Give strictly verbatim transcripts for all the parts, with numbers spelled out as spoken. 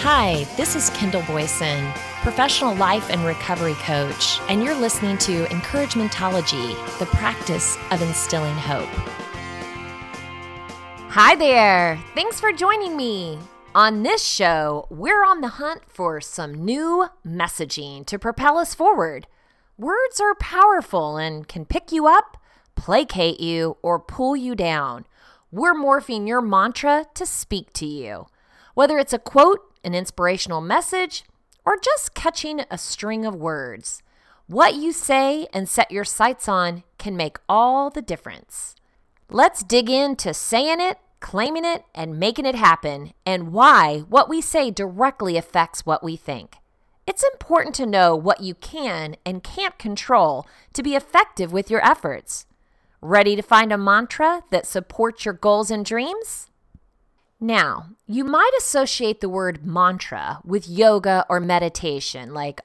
Hi, this is Kendall Boyson, professional life and recovery coach, and you're listening to Encouragementology, the practice of instilling hope. Hi there! Thanks for joining me. On this show, we're on the hunt for some new messaging to propel us forward. Words are powerful and can pick you up, placate you, or pull you down. We're morphing your mantra to speak to you. Whether it's a quote, an inspirational message, or just catching a string of words, what you say and set your sights on can make all the difference. Let's dig into saying it, claiming it, and making it happen, and why what we say directly affects what we think. It's important to know what you can and can't control to be effective with your efforts. Ready to find a mantra that supports your goals and dreams? Now, you might associate the word mantra with yoga or meditation, like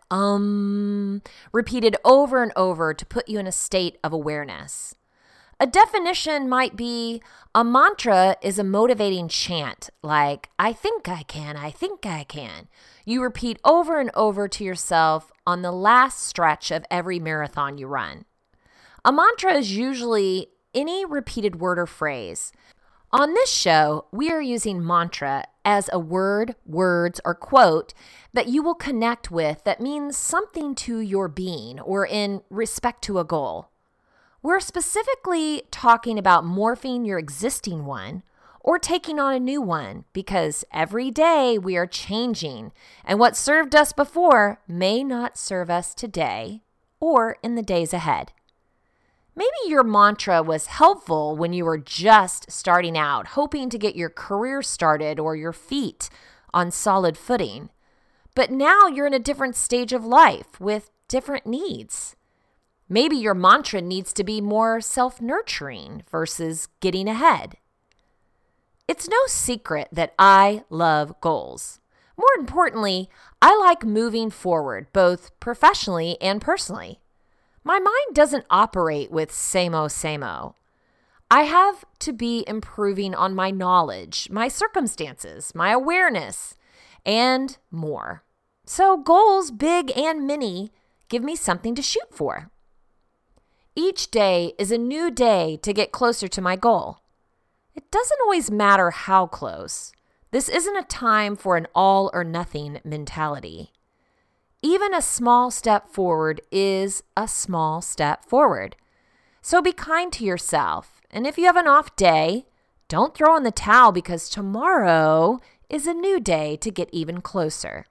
um, repeated over and over to put you in a state of awareness. A definition might be a mantra is a motivating chant, like I think I can, I think I can. You repeat over and over to yourself on the last stretch of every marathon you run. A mantra is usually any repeated word or phrase. On this show, we are using mantra as a word, words, or quote that you will connect with that means something to your being or in respect to a goal. We're specifically talking about morphing your existing one or taking on a new one because every day we are changing and what served us before may not serve us today or in the days ahead. Maybe your mantra was helpful when you were just starting out, hoping to get your career started or your feet on solid footing. But now you're in a different stage of life with different needs. Maybe your mantra needs to be more self-nurturing versus getting ahead. It's no secret that I love goals. More importantly, I like moving forward, both professionally and personally. My mind doesn't operate with same-o, same-o. I have to be improving on my knowledge, my circumstances, my awareness, and more. So goals, big and mini, give me something to shoot for. Each day is a new day to get closer to my goal. It doesn't always matter how close. This isn't a time for an all or nothing mentality. Even a small step forward is a small step forward. So be kind to yourself. And if you have an off day, don't throw in the towel because tomorrow is a new day to get even closer.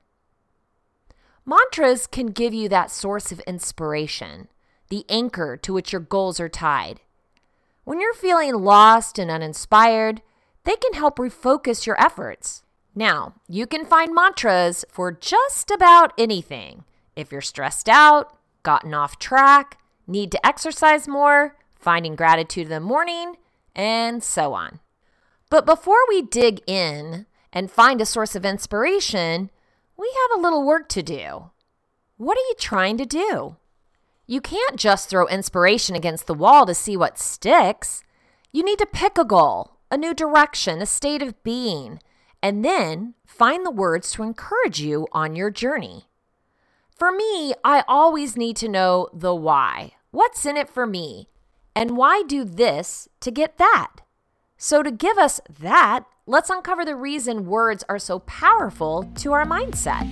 Mantras can give you that source of inspiration, the anchor to which your goals are tied. When you're feeling lost and uninspired, they can help refocus your efforts. Now, you can find mantras for just about anything. If you're stressed out, gotten off track, need to exercise more, finding gratitude in the morning, and so on. But before we dig in and find a source of inspiration, we have a little work to do. What are you trying to do? You can't just throw inspiration against the wall to see what sticks. You need to pick a goal, a new direction, a state of being, and then find the words to encourage you on your journey. For me, I always need to know the why. What's in it for me? And why do this to get that? So to give us that, let's uncover the reason words are so powerful to our mindset.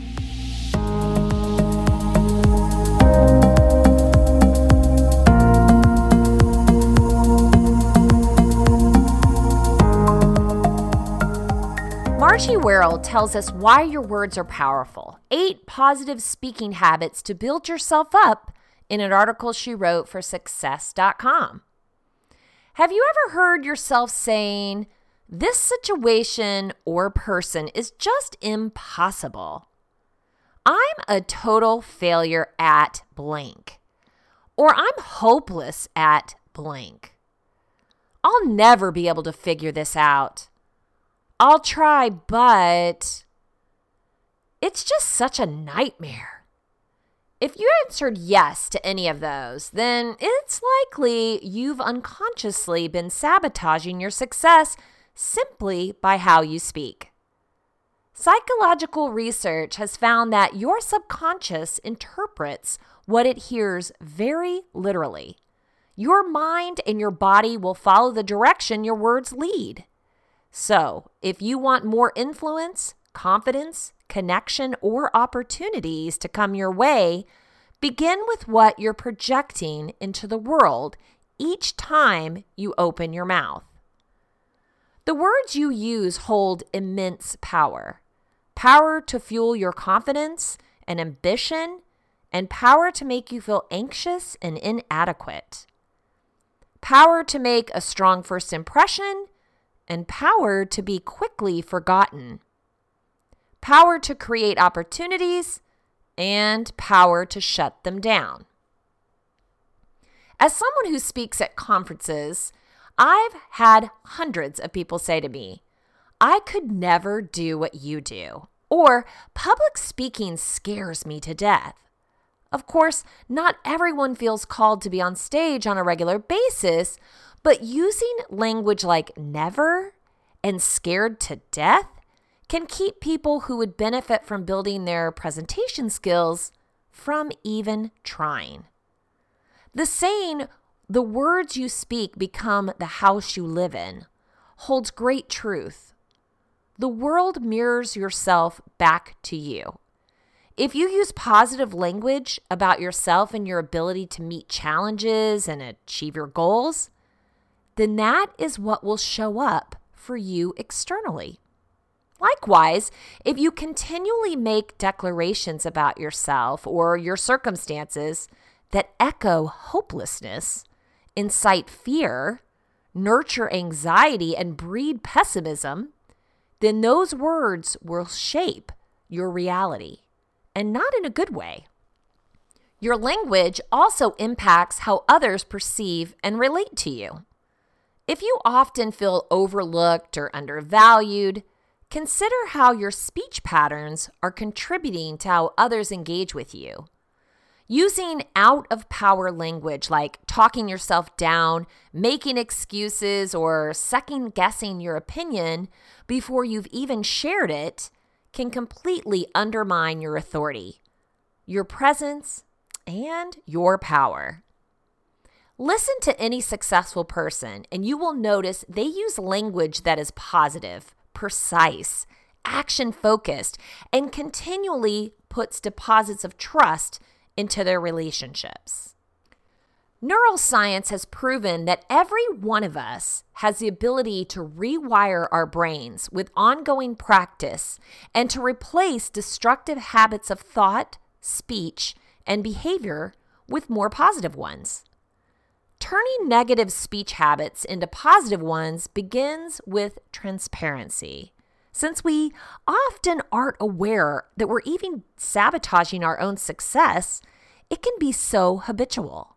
Margie Werrell tells us why your words are powerful. Eight positive speaking habits to build yourself up in an article she wrote for success dot com. Have you ever heard yourself saying, this situation or person is just impossible? I'm a total failure at blank. Or I'm hopeless at blank. I'll never be able to figure this out. I'll try, but it's just such a nightmare. If you answered yes to any of those, then it's likely you've unconsciously been sabotaging your success simply by how you speak. Psychological research has found that your subconscious interprets what it hears very literally. Your mind and your body will follow the direction your words lead. So, if you want more influence, confidence, connection, or opportunities to come your way, begin with what you're projecting into the world each time you open your mouth. The words you use hold immense power. Power to fuel your confidence and ambition, and power to make you feel anxious and inadequate. Power to make a strong first impression, and power to be quickly forgotten. Power to create opportunities, and power to shut them down. As someone who speaks at conferences, I've had hundreds of people say to me, "I could never do what you do," or "Public speaking scares me to death." Of course, not everyone feels called to be on stage on a regular basis, but using language like never and scared to death can keep people who would benefit from building their presentation skills from even trying. The saying, "The words you speak become the house you live in," holds great truth. The world mirrors yourself back to you. If you use positive language about yourself and your ability to meet challenges and achieve your goals, then that is what will show up for you externally. Likewise, if you continually make declarations about yourself or your circumstances that echo hopelessness, incite fear, nurture anxiety, and breed pessimism, then those words will shape your reality, and not in a good way. Your language also impacts how others perceive and relate to you. If you often feel overlooked or undervalued, consider how your speech patterns are contributing to how others engage with you. Using out-of-power language like talking yourself down, making excuses, or second-guessing your opinion before you've even shared it can completely undermine your authority, your presence, and your power. Listen to any successful person, and you will notice they use language that is positive, precise, action-focused, and continually puts deposits of trust into their relationships. Neuroscience has proven that every one of us has the ability to rewire our brains with ongoing practice and to replace destructive habits of thought, speech, and behavior with more positive ones. Turning negative speech habits into positive ones begins with transparency. Since we often aren't aware that we're even sabotaging our own success, it can be so habitual.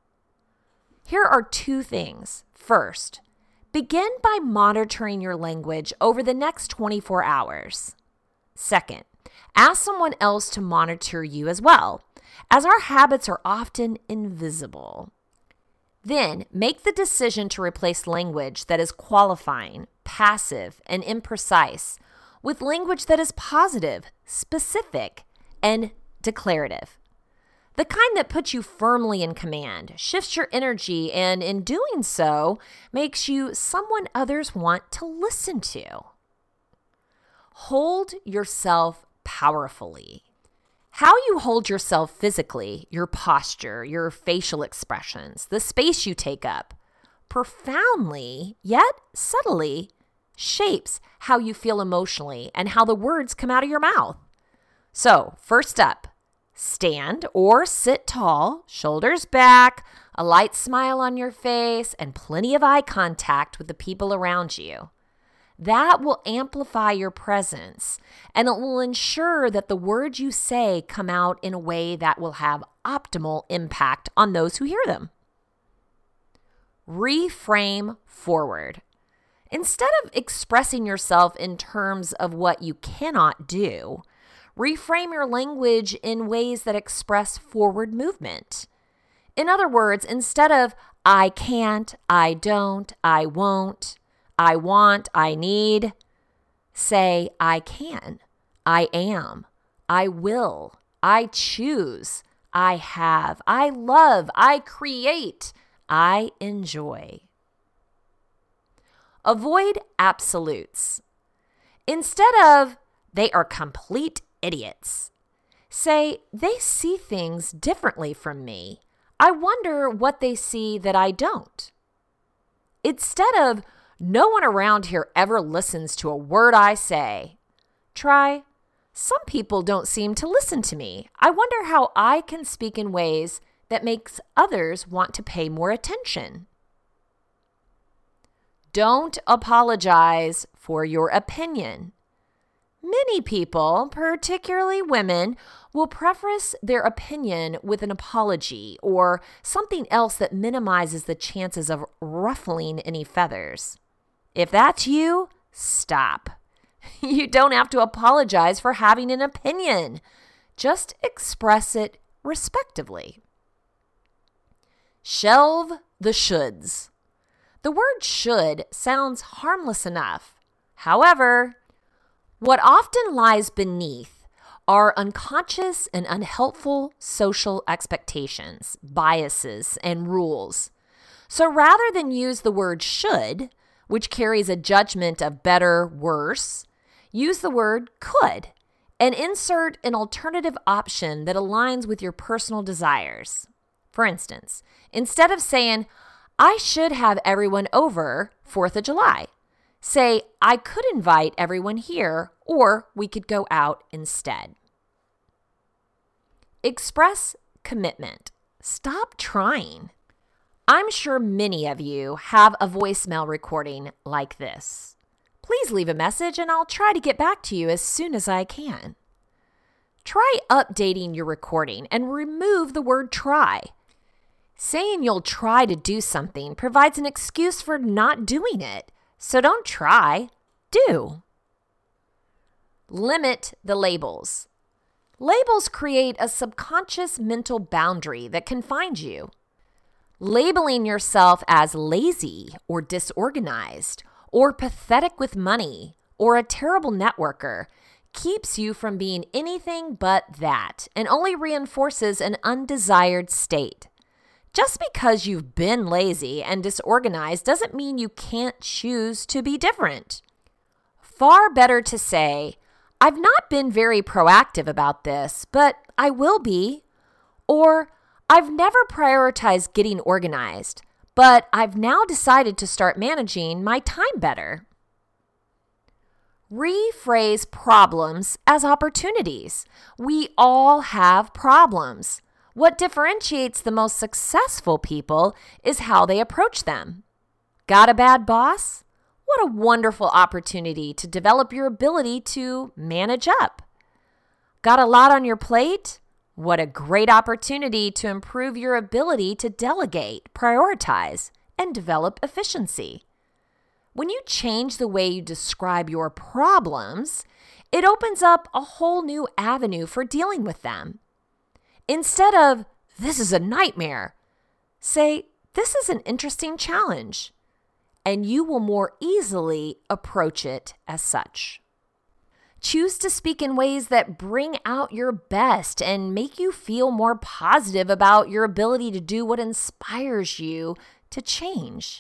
Here are two things. First, begin by monitoring your language over the next twenty-four hours. Second, ask someone else to monitor you as well, as our habits are often invisible. Then, make the decision to replace language that is qualifying, passive, and imprecise with language that is positive, specific, and declarative. The kind that puts you firmly in command, shifts your energy, and in doing so, makes you someone others want to listen to. Hold yourself powerfully. How you hold yourself physically, your posture, your facial expressions, the space you take up, profoundly, yet subtly, shapes how you feel emotionally and how the words come out of your mouth. So, first up, stand or sit tall, shoulders back, a light smile on your face, and plenty of eye contact with the people around you. That will amplify your presence, and it will ensure that the words you say come out in a way that will have optimal impact on those who hear them. Reframe forward. Instead of expressing yourself in terms of what you cannot do, reframe your language in ways that express forward movement. In other words, instead of I can't, I don't, I won't, I want, I need, say I can. I am, I will, I choose, I have, I love, I create, I enjoy. Avoid absolutes. Instead of, they are complete idiots, say, they see things differently from me. I wonder what they see that I don't. Instead of, no one around here ever listens to a word I say, try, some people don't seem to listen to me. I wonder how I can speak in ways that makes others want to pay more attention. Don't apologize for your opinion. Many people, particularly women, will preface their opinion with an apology or something else that minimizes the chances of ruffling any feathers. If that's you, stop. You don't have to apologize for having an opinion. Just express it respectively. Shelve the shoulds. The word should sounds harmless enough. However, what often lies beneath are unconscious and unhelpful social expectations, biases, and rules. So rather than use the word should, which carries a judgment of better, worse, use the word could and insert an alternative option that aligns with your personal desires. For instance, instead of saying, I should have everyone over fourth of July, say, I could invite everyone here, or we could go out instead. Express commitment. Stop trying. I'm sure many of you have a voicemail recording like this. Please leave a message and I'll try to get back to you as soon as I can. Try updating your recording and remove the word try. Saying you'll try to do something provides an excuse for not doing it. So don't try, do. Limit the labels. Labels create a subconscious mental boundary that confines you. Labeling yourself as lazy or disorganized or pathetic with money or a terrible networker keeps you from being anything but that and only reinforces an undesired state. Just because you've been lazy and disorganized doesn't mean you can't choose to be different. Far better to say, I've not been very proactive about this, but I will be. Or, I've never prioritized getting organized, but I've now decided to start managing my time better. Rephrase problems as opportunities. We all have problems. What differentiates the most successful people is how they approach them. Got a bad boss? What a wonderful opportunity to develop your ability to manage up. Got a lot on your plate? What a great opportunity to improve your ability to delegate, prioritize, and develop efficiency. When you change the way you describe your problems, it opens up a whole new avenue for dealing with them. Instead of, this is a nightmare, say, this is an interesting challenge, and you will more easily approach it as such. Choose to speak in ways that bring out your best and make you feel more positive about your ability to do what inspires you to change.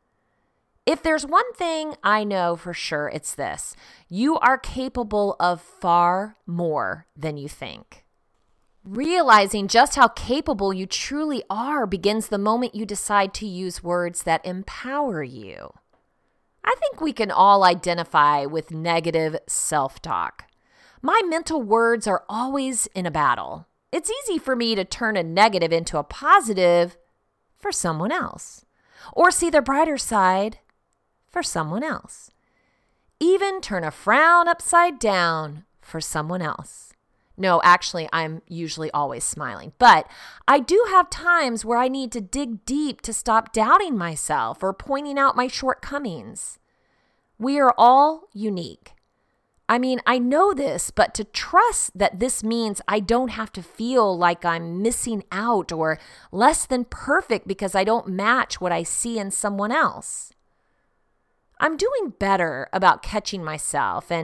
If there's one thing I know for sure, it's this: you are capable of far more than you think. Realizing just how capable you truly are begins the moment you decide to use words that empower you. I think we can all identify with negative self-talk. My mental words are always in a battle. It's easy for me to turn a negative into a positive for someone else, or see the brighter side for someone else. Even turn a frown upside down for someone else. No, actually, I'm usually always smiling, but I do have times where I need to dig deep to stop doubting myself or pointing out my shortcomings. We are all unique. I mean, I know this, but to trust that this means I don't have to feel like I'm missing out or less than perfect because I don't match what I see in someone else. I'm doing better about catching myself and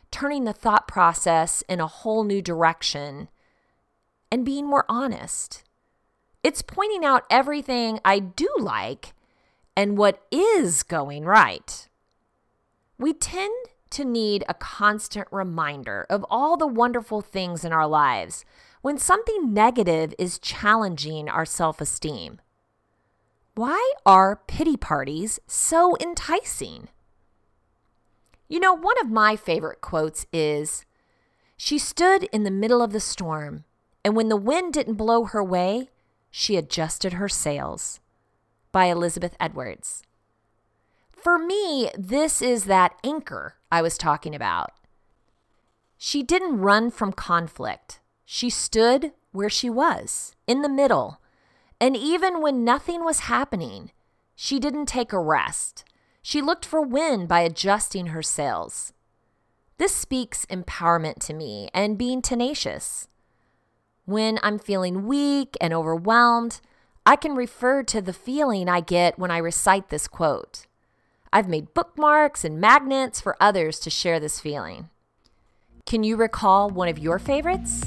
turning the thought process in a whole new direction, and being more honest. It's pointing out everything I do like and what is going right. We tend to need a constant reminder of all the wonderful things in our lives when something negative is challenging our self-esteem. Why are pity parties so enticing? You know, one of my favorite quotes is, "She stood in the middle of the storm, and when the wind didn't blow her way, she adjusted her sails," by Elizabeth Edwards. For me, this is that anchor I was talking about. She didn't run from conflict. She stood where she was, in the middle. And even when nothing was happening, she didn't take a rest. She looked for wind by adjusting her sails. This speaks empowerment to me and being tenacious. When I'm feeling weak and overwhelmed, I can refer to the feeling I get when I recite this quote. I've made bookmarks and magnets for others to share this feeling. Can you recall one of your favorites?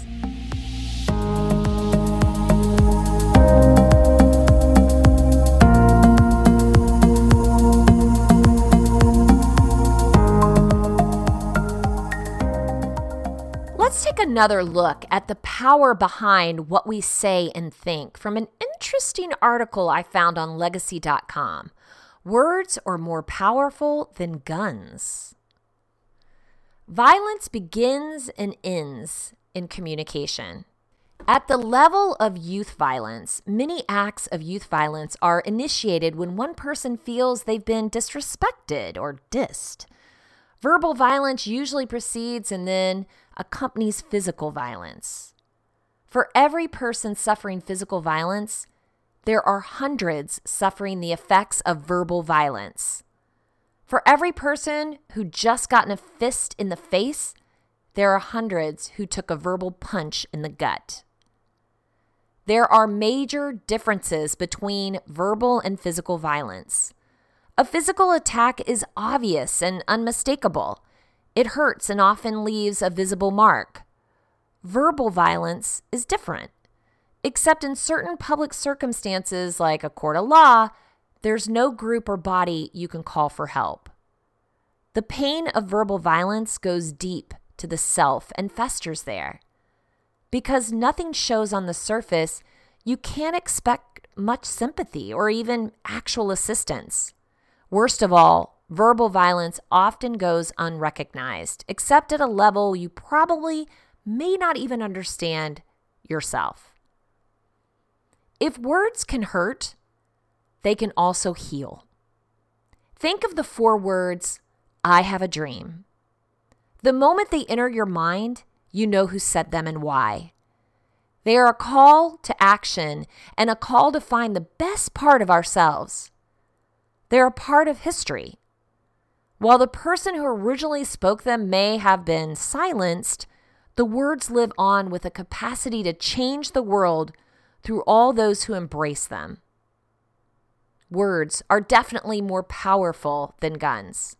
Let's take another look at the power behind what we say and think from an interesting article I found on legacy dot com. Words are more powerful than guns. Violence begins and ends in communication. At the level of youth violence, many acts of youth violence are initiated when one person feels they've been disrespected or dissed. Verbal violence usually precedes and then accompanies physical violence. For every person suffering physical violence, there are hundreds suffering the effects of verbal violence. For every person who just gotten a fist in the face, there are hundreds who took a verbal punch in the gut. There are major differences between verbal and physical violence. A physical attack is obvious and unmistakable. It hurts and often leaves a visible mark. Verbal violence is different. Except in certain public circumstances like a court of law, there's no group or body you can call for help. The pain of verbal violence goes deep to the self and festers there. Because nothing shows on the surface, you can't expect much sympathy or even actual assistance. Worst of all, verbal violence often goes unrecognized, except at a level you probably may not even understand yourself. If words can hurt, they can also heal. Think of the four words, "I have a dream." The moment they enter your mind, you know who said them and why. They are a call to action and a call to find the best part of ourselves. They're a part of history. While the person who originally spoke them may have been silenced, the words live on with a capacity to change the world through all those who embrace them. Words are definitely more powerful than guns.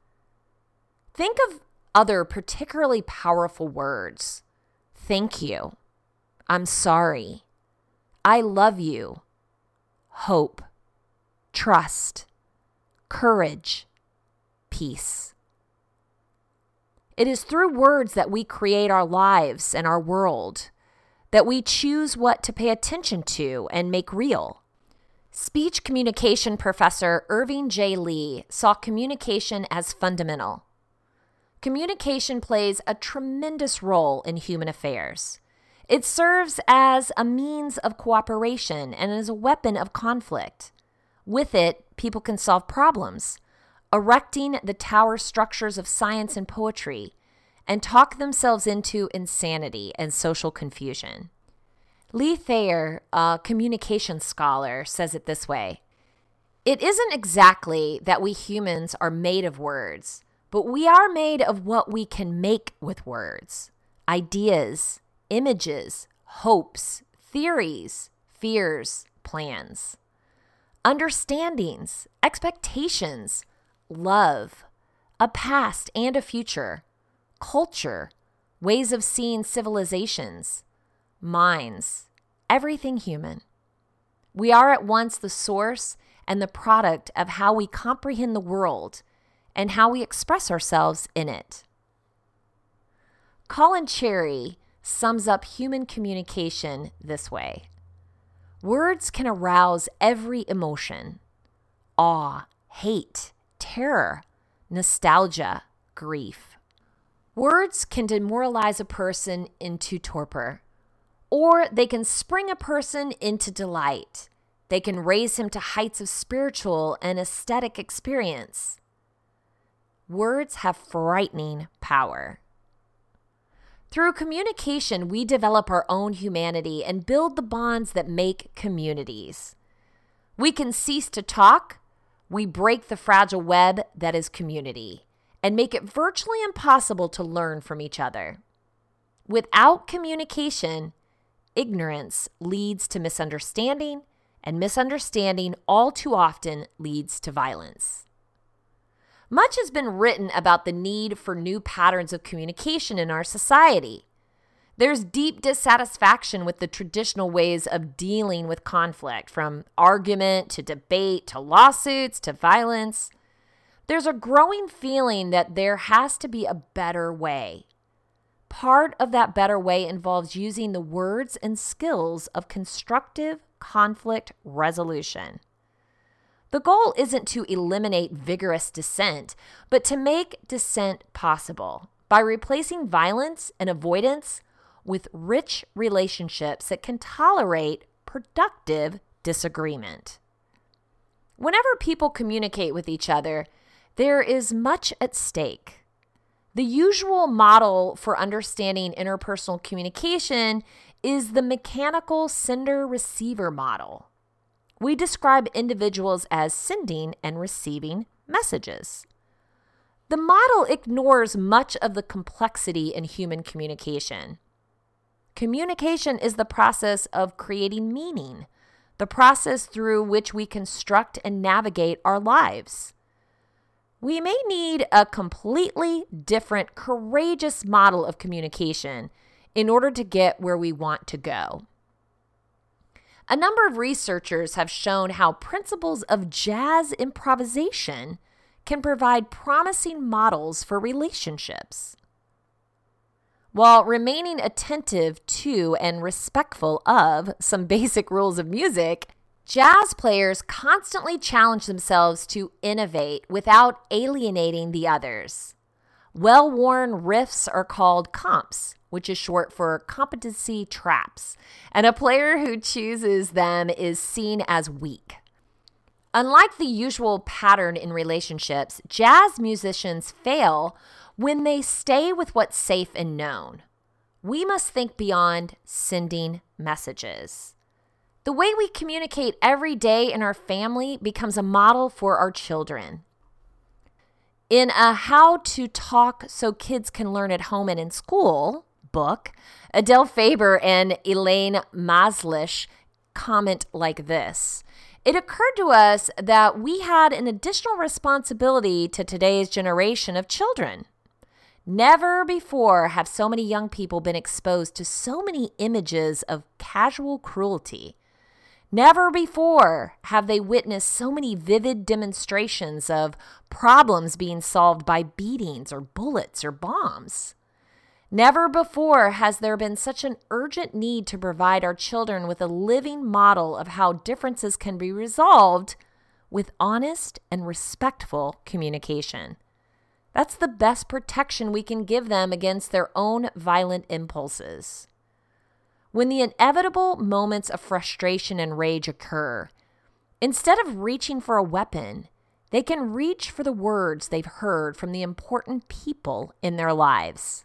Think of other particularly powerful words. Thank you. I'm sorry. I love you. Hope. Trust. Courage. Peace. It is through words that we create our lives and our world, that we choose what to pay attention to and make real. Speech communication professor Irving J. Lee saw communication as fundamental. Communication plays a tremendous role in human affairs. It serves as a means of cooperation and as a weapon of conflict. With it, people can solve problems, erecting the tower structures of science and poetry, and talk themselves into insanity and social confusion. Lee Thayer, a communication scholar, says it this way: "It isn't exactly that we humans are made of words, but we are made of what we can make with words. Ideas, images, hopes, theories, fears, plans, understandings, expectations, love, a past and a future, culture, ways of seeing civilizations, minds, everything human. We are at once the source and the product of how we comprehend the world and how we express ourselves in it. Colin Cherry sums up human communication this way. Words can arouse every emotion: awe, hate, terror, nostalgia, grief. Words can demoralize a person into torpor, or they can spring a person into delight. They can raise him to heights of spiritual and aesthetic experience. Words have frightening power. Through communication, we develop our own humanity and build the bonds that make communities. We can cease to talk, we break the fragile web that is community, and make it virtually impossible to learn from each other. Without communication, ignorance leads to misunderstanding, and misunderstanding all too often leads to violence. Much has been written about the need for new patterns of communication in our society. There's deep dissatisfaction with the traditional ways of dealing with conflict, from argument to debate to lawsuits to violence. There's a growing feeling that there has to be a better way. Part of that better way involves using the words and skills of constructive conflict resolution. The goal isn't to eliminate vigorous dissent, but to make dissent possible by replacing violence and avoidance with rich relationships that can tolerate productive disagreement. Whenever people communicate with each other, there is much at stake. The usual model for understanding interpersonal communication is the mechanical sender-receiver model. We describe individuals as sending and receiving messages. The model ignores much of the complexity in human communication. Communication is the process of creating meaning, the process through which we construct and navigate our lives. We may need a completely different, courageous model of communication in order to get where we want to go. A number of researchers have shown how principles of jazz improvisation can provide promising models for relationships. While remaining attentive to and respectful of some basic rules of music, jazz players constantly challenge themselves to innovate without alienating the others. Well-worn riffs are called comps, which is short for competency traps, and a player who chooses them is seen as weak. Unlike the usual pattern in relationships, jazz musicians fail when they stay with what's safe and known. We must think beyond sending messages. The way we communicate every day in our family becomes a model for our children. In a How to Talk So Kids Can Learn at Home and in School book, Adele Faber and Elaine Maslish comment like this: "It occurred to us that we had an additional responsibility to today's generation of children. Never before have so many young people been exposed to so many images of casual cruelty. Never before have they witnessed so many vivid demonstrations of problems being solved by beatings or bullets or bombs. Never before has there been such an urgent need to provide our children with a living model of how differences can be resolved with honest and respectful communication. That's the best protection we can give them against their own violent impulses. When the inevitable moments of frustration and rage occur, instead of reaching for a weapon, they can reach for the words they've heard from the important people in their lives."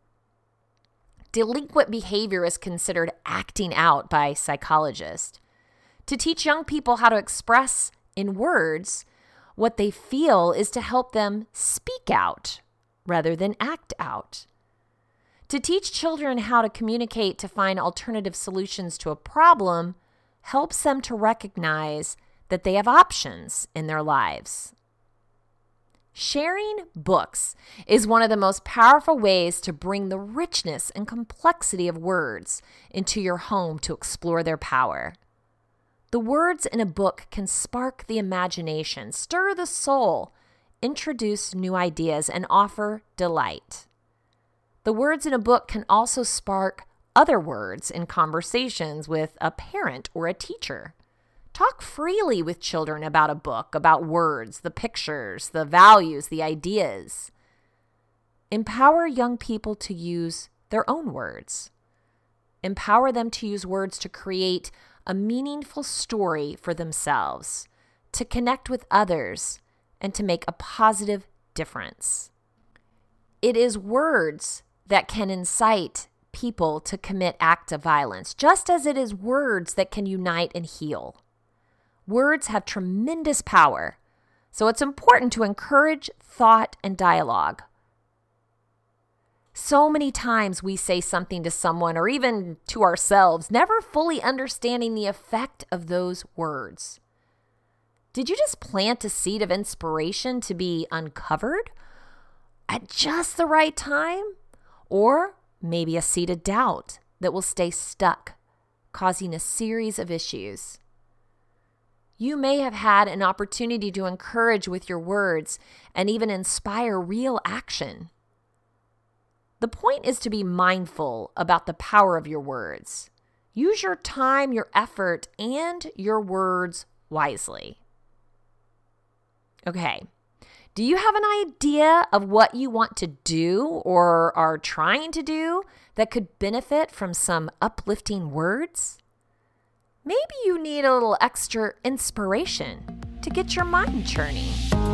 Delinquent behavior is considered acting out by psychologists. To teach young people how to express in words what they feel is to help them speak out rather than act out. To teach children how to communicate to find alternative solutions to a problem helps them to recognize that they have options in their lives. Sharing books is one of the most powerful ways to bring the richness and complexity of words into your home to explore their power. The words in a book can spark the imagination, stir the soul, introduce new ideas, and offer delight. The words in a book can also spark other words in conversations with a parent or a teacher. Talk freely with children about a book, about words, the pictures, the values, the ideas. Empower young people to use their own words. Empower them to use words to create a meaningful story for themselves, to connect with others, and to make a positive difference. It is words that can incite people to commit acts of violence, just as it is words that can unite and heal. Words have tremendous power, so it's important to encourage thought and dialogue. So many times we say something to someone or even to ourselves, never fully understanding the effect of those words. Did you just plant a seed of inspiration to be uncovered at just the right time? Or maybe a seed of doubt that will stay stuck, causing a series of issues. You may have had an opportunity to encourage with your words and even inspire real action. The point is to be mindful about the power of your words. Use your time, your effort, and your words wisely. Okay, do you have an idea of what you want to do or are trying to do that could benefit from some uplifting words? Maybe you need a little extra inspiration to get your mind churning.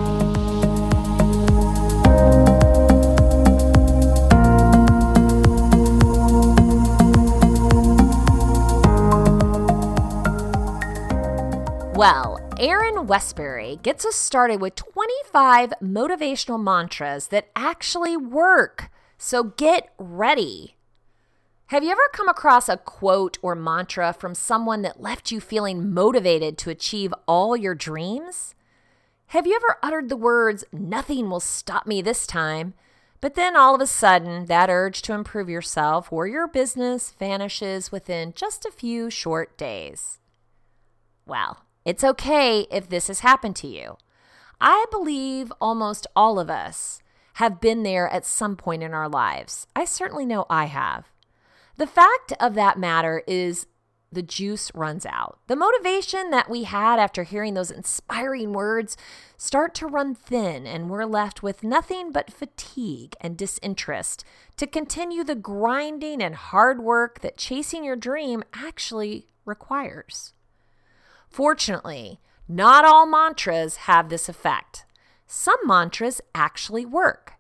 Well, Aaron Westbury gets us started with twenty-five motivational mantras that actually work. So get ready. Have you ever come across a quote or mantra from someone that left you feeling motivated to achieve all your dreams? Have you ever uttered the words, "Nothing will stop me this time," but then all of a sudden that urge to improve yourself or your business vanishes within just a few short days? Well, it's okay if this has happened to you. I believe almost all of us have been there at some point in our lives. I certainly know I have. The fact of that matter is the juice runs out. The motivation that we had after hearing those inspiring words start to run thin, and we're left with nothing but fatigue and disinterest to continue the grinding and hard work that chasing your dream actually requires. Fortunately, not all mantras have this effect. Some mantras actually work.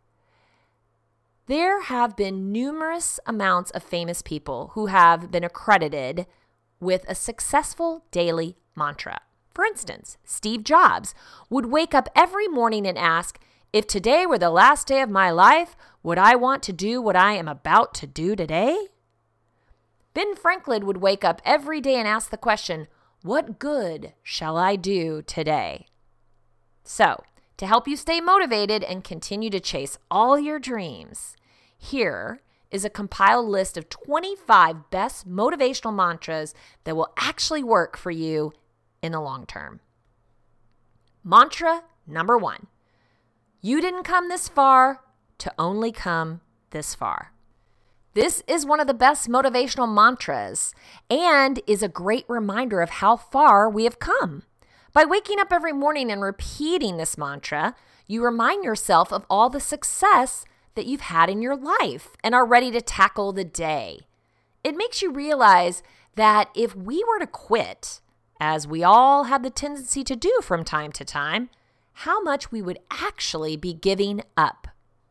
There have been numerous amounts of famous people who have been accredited with a successful daily mantra. For instance, Steve Jobs would wake up every morning and ask, "If today were the last day of my life, would I want to do what I am about to do today?" Ben Franklin would wake up every day and ask the question, "What good shall I do today?" So, to help you stay motivated and continue to chase all your dreams, here is a compiled list of twenty-five best motivational mantras that will actually work for you in the long term. Mantra number one: you didn't come this far to only come this far. This is one of the best motivational mantras and is a great reminder of how far we have come. By waking up every morning and repeating this mantra, you remind yourself of all the success that you've had in your life and are ready to tackle the day. It makes you realize that if we were to quit, as we all have the tendency to do from time to time, how much we would actually be giving up.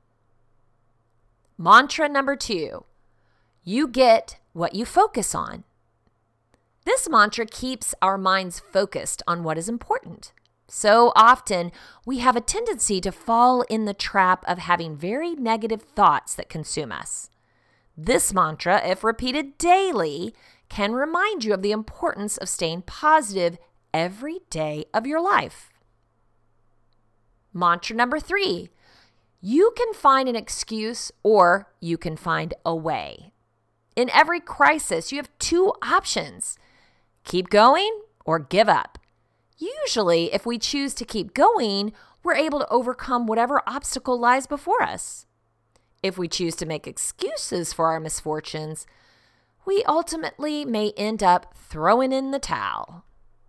Mantra number two: you get what you focus on. This mantra keeps our minds focused on what is important. So often, we have a tendency to fall in the trap of having very negative thoughts that consume us. This mantra, if repeated daily, can remind you of the importance of staying positive every day of your life. Mantra number three, you can find an excuse or you can find a way. In every crisis, you have two options. Keep going or give up. Usually, if we choose to keep going, we're able to overcome whatever obstacle lies before us. If we choose to make excuses for our misfortunes, we ultimately may end up throwing in the towel.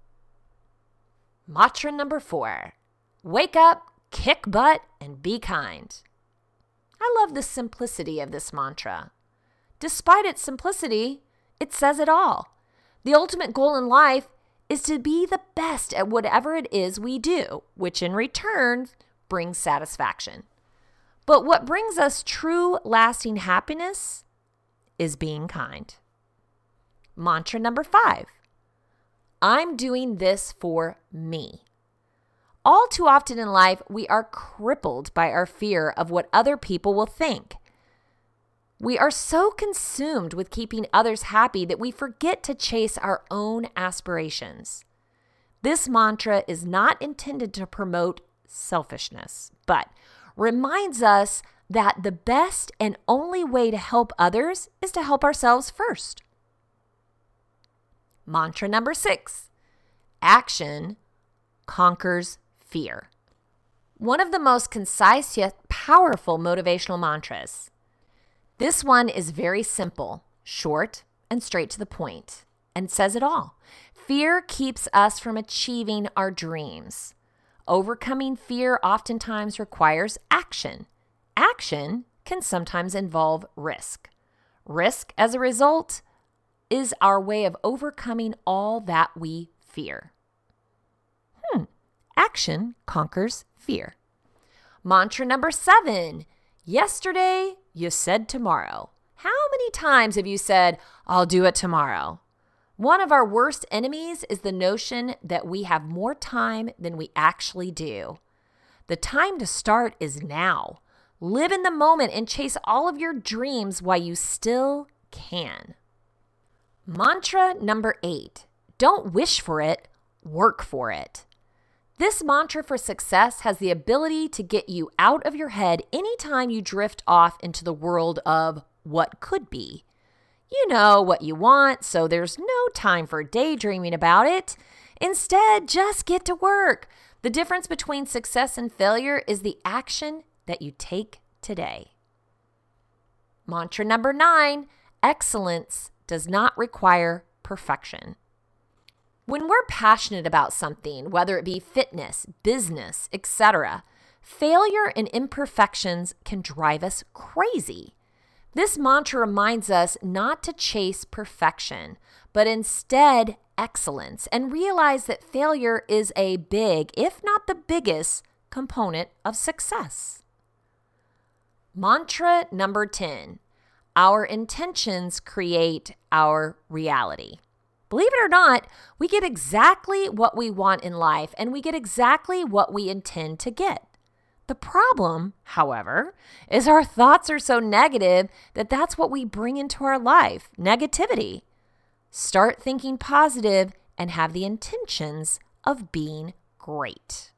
Mantra number four, wake up, kick butt, and be kind. I love the simplicity of this mantra. Despite its simplicity, it says it all. The ultimate goal in life is to be the best at whatever it is we do, which in return brings satisfaction. But what brings us true, lasting happiness is being kind. Mantra number five, I'm doing this for me. All too often in life, we are crippled by our fear of what other people will think. We are so consumed with keeping others happy that we forget to chase our own aspirations. This mantra is not intended to promote selfishness, but reminds us that the best and only way to help others is to help ourselves first. Mantra number six, action conquers fear. One of the most concise yet powerful motivational mantras. This one is very simple, short, and straight to the point, and says it all. Fear keeps us from achieving our dreams. Overcoming fear oftentimes requires action. Action can sometimes involve risk. Risk, as a result, is our way of overcoming all that we fear. Hmm. Action conquers fear. Mantra number seven. Yesterday, you said tomorrow. How many times have you said, I'll do it tomorrow? One of our worst enemies is the notion that we have more time than we actually do. The time to start is now. Live in the moment and chase all of your dreams while you still can. Mantra number eight. Don't wish for it, work for it. This mantra for success has the ability to get you out of your head anytime you drift off into the world of what could be. You know what you want, so there's no time for daydreaming about it. Instead, just get to work. The difference between success and failure is the action that you take today. Mantra number nine, excellence does not require perfection. When we're passionate about something, whether it be fitness, business, et cetera, failure and imperfections can drive us crazy. This mantra reminds us not to chase perfection, but instead excellence, and realize that failure is a big, if not the biggest, component of success. Mantra number ten, our intentions create our reality. Believe it or not, we get exactly what we want in life, and we get exactly what we intend to get. The problem, however, is our thoughts are so negative that that's what we bring into our life, negativity. Start thinking positive and have the intentions of being great.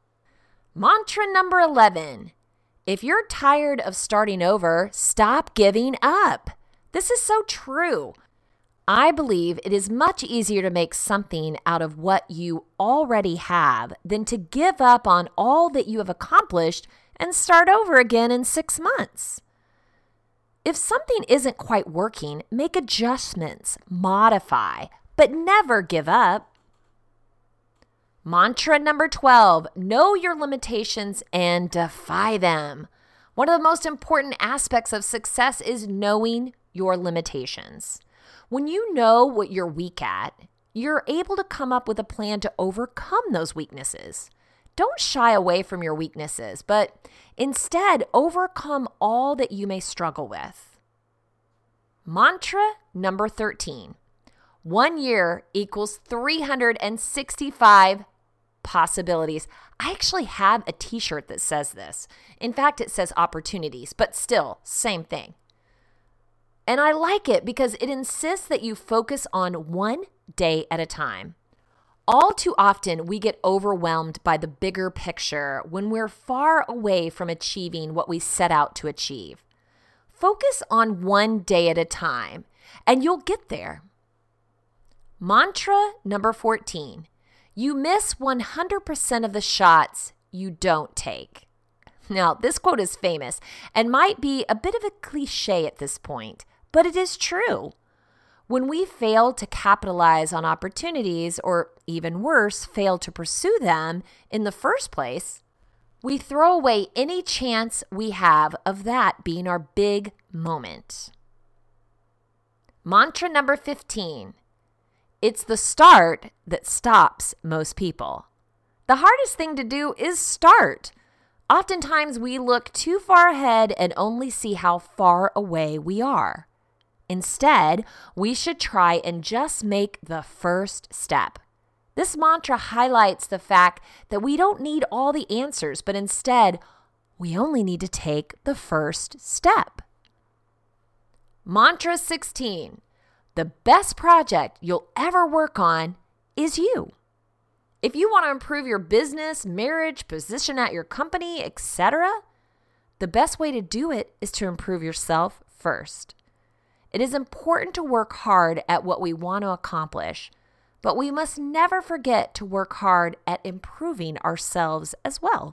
Mantra number eleven, if you're tired of starting over, stop giving up. This is so true. I believe it is much easier to make something out of what you already have than to give up on all that you have accomplished and start over again in six months. If something isn't quite working, make adjustments, modify, but never give up. Mantra number twelve, know your limitations and defy them. One of the most important aspects of success is knowing your limitations. When you know what you're weak at, you're able to come up with a plan to overcome those weaknesses. Don't shy away from your weaknesses, but instead overcome all that you may struggle with. Mantra number thirteen. One year equals three hundred sixty-five possibilities. I actually have a t-shirt that says this. In fact, it says opportunities, but still, same thing. And I like it because it insists that you focus on one day at a time. All too often, we get overwhelmed by the bigger picture when we're far away from achieving what we set out to achieve. Focus on one day at a time, and you'll get there. Mantra number fourteen, you miss one hundred percent of the shots you don't take. Now, this quote is famous and might be a bit of a cliche at this point, but it is true. When we fail to capitalize on opportunities, or even worse, fail to pursue them in the first place, we throw away any chance we have of that being our big moment. Mantra number fifteen, it's the start that stops most people. The hardest thing to do is start. Oftentimes we look too far ahead and only see how far away we are. Instead, we should try and just make the first step. This mantra highlights the fact that we don't need all the answers, but instead, we only need to take the first step. Mantra sixteen, the best project you'll ever work on is you. If you want to improve your business, marriage, position at your company, et cetera, the best way to do it is to improve yourself first. It is important to work hard at what we want to accomplish, but we must never forget to work hard at improving ourselves as well.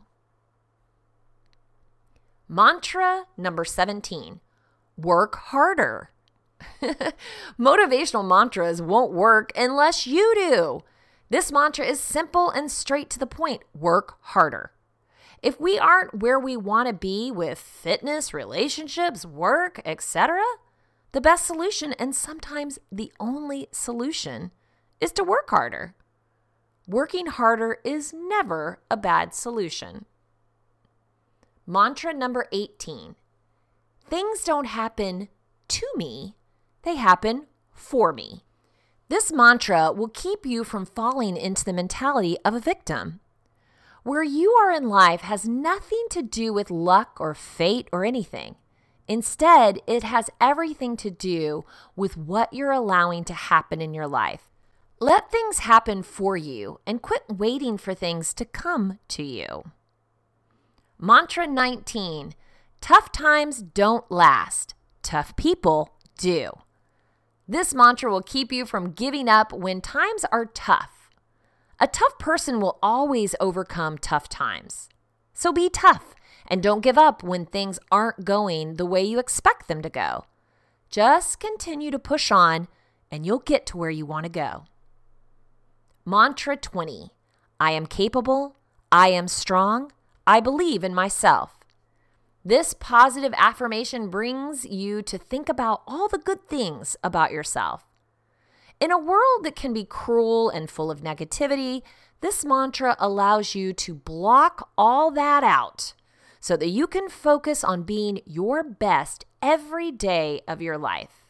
Mantra number seventeen, work harder. Motivational mantras won't work unless you do. This mantra is simple and straight to the point. Work harder. If we aren't where we want to be with fitness, relationships, work, et cetera, the best solution, and sometimes the only solution, is to work harder. Working harder is never a bad solution. Mantra number eighteen. Things don't happen to me, they happen for me. This mantra will keep you from falling into the mentality of a victim. Where you are in life has nothing to do with luck or fate or anything. Instead, it has everything to do with what you're allowing to happen in your life. Let things happen for you and quit waiting for things to come to you. Mantra nineteen, tough times don't last. Tough people do. This mantra will keep you from giving up when times are tough. A tough person will always overcome tough times. So be tough and don't give up when things aren't going the way you expect them to go. Just continue to push on and you'll get to where you want to go. Mantra twenty, I am capable, I am strong, I believe in myself. This positive affirmation brings you to think about all the good things about yourself. In a world that can be cruel and full of negativity, this mantra allows you to block all that out so that you can focus on being your best every day of your life.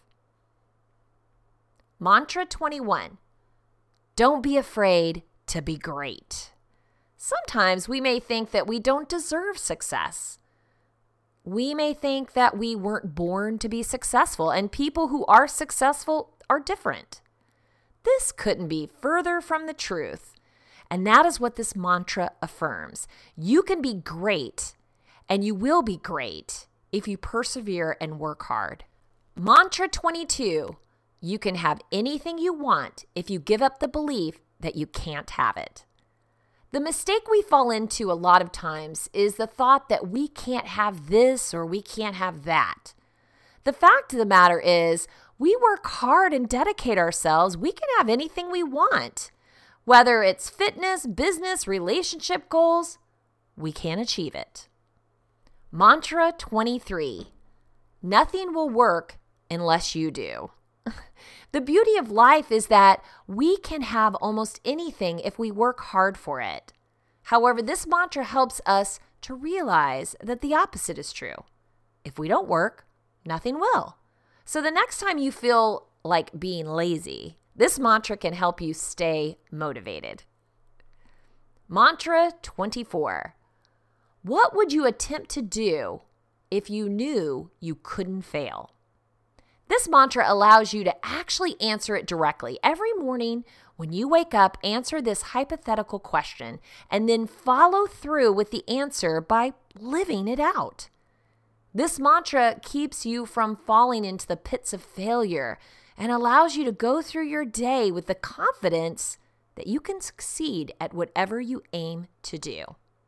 Mantra twenty-one, don't be afraid to be great. Sometimes we may think that we don't deserve success. We may think that we weren't born to be successful, and people who are successful are different. This couldn't be further from the truth. And that is what this mantra affirms. You can be great, and you will be great if you persevere and work hard. Mantra twenty-two, you can have anything you want if you give up the belief that you can't have it. The mistake we fall into a lot of times is the thought that we can't have this or we can't have that. The fact of the matter is, we work hard and dedicate ourselves, we can have anything we want. Whether it's fitness, business, relationship goals, we can achieve it. Mantra twenty-three, nothing will work unless you do. The beauty of life is that we can have almost anything if we work hard for it. However, this mantra helps us to realize that the opposite is true. If we don't work, nothing will. So the next time you feel like being lazy, this mantra can help you stay motivated. Mantra twenty-four, what would you attempt to do if you knew you couldn't fail? This mantra allows you to actually answer it directly. Every morning when you wake up, answer this hypothetical question and then follow through with the answer by living it out. This mantra keeps you from falling into the pits of failure and allows you to go through your day with the confidence that you can succeed at whatever you aim to do.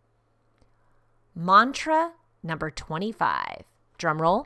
Mantra number twenty-five. Drum roll.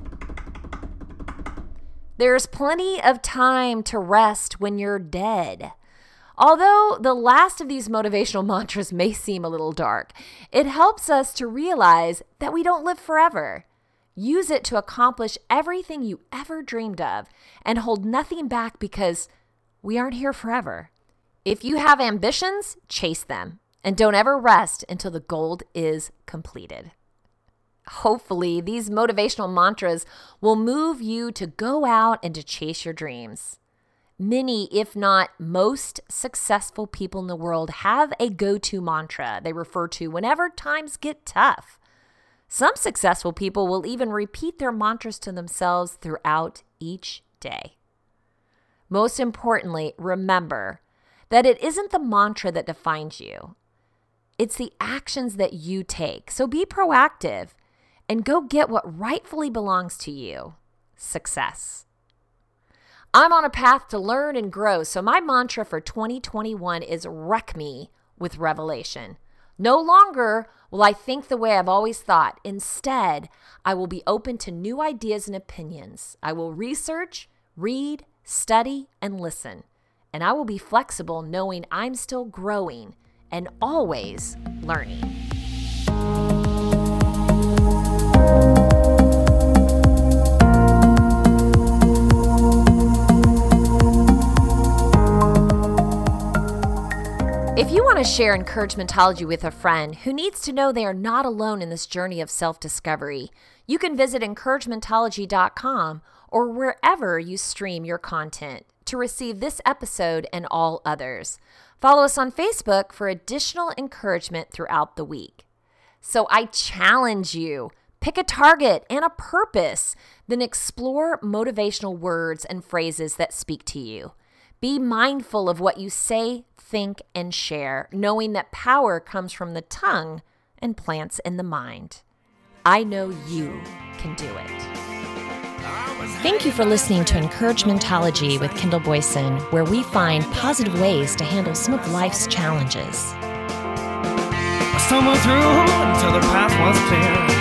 There's plenty of time to rest when you're dead. Although the last of these motivational mantras may seem a little dark, it helps us to realize that we don't live forever. Use it to accomplish everything you ever dreamed of and hold nothing back because we aren't here forever. If you have ambitions, chase them and don't ever rest until the goal is completed. Hopefully, these motivational mantras will move you to go out and to chase your dreams. Many, if not most, successful people in the world have a go-to mantra they refer to whenever times get tough. Some successful people will even repeat their mantras to themselves throughout each day. Most importantly, remember that it isn't the mantra that defines you. It's the actions that you take. So be proactive and go get what rightfully belongs to you, success. I'm on a path to learn and grow, so my mantra for twenty twenty-one is wreck me with revelation. No longer will I think the way I've always thought. Instead, I will be open to new ideas and opinions. I will research, read, study, and listen. And I will be flexible knowing I'm still growing and always learning. If you want to share Encouragementology with a friend who needs to know they are not alone in this journey of self-discovery, you can visit encouragementology dot com or wherever you stream your content to receive this episode and all others. Follow us on Facebook for additional encouragement throughout the week. So I challenge you, pick a target and a purpose, then explore motivational words and phrases that speak to you. Be mindful of what you say, think, and share, knowing that power comes from the tongue and plants in the mind. I know you can do it. Thank you for listening to Encouragementology with Kendall Boyson, where we find positive ways to handle some of life's challenges. I stumbled through until the path was clear.